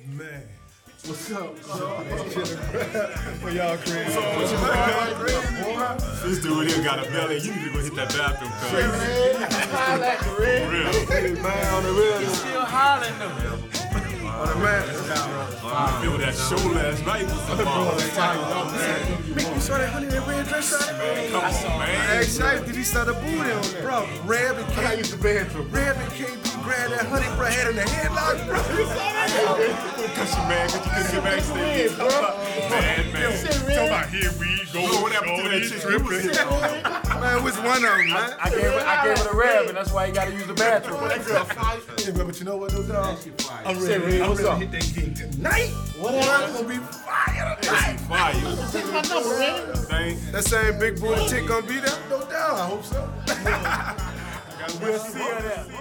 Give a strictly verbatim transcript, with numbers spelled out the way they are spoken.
Man. What's up? For y'all crazy. This dude here got a belly. You need to go hit that bathroom, cuz. For real. Man, on the real. Still hollering though. On the man. I feel that show last night was some Mick, you saw that honey in that red dress out? Come on, man. Hey, Shite, did he start a booty on that? Bro, Reb and K. I used the bathroom. Reb and K B grabbed that honey, bro, had in the headlock, bro. You saw that? Cause you mad, cause you couldn't get backstage. Man, man. Talking about here we go. Know what happened to that chick? You was here. Man, which one of them, man? I gave it, I gave it a rev, and that's why he got to use the bathroom. Yeah, but you know what, though, dog? I'm Say, ready. Red, I'm what's ready up? to hit that king tonight. What Boy, I'm gonna be fire tonight. Fire. Take my number, man. Thing. That same big booty chick gonna be there? No doubt, I hope so. We'll see her there.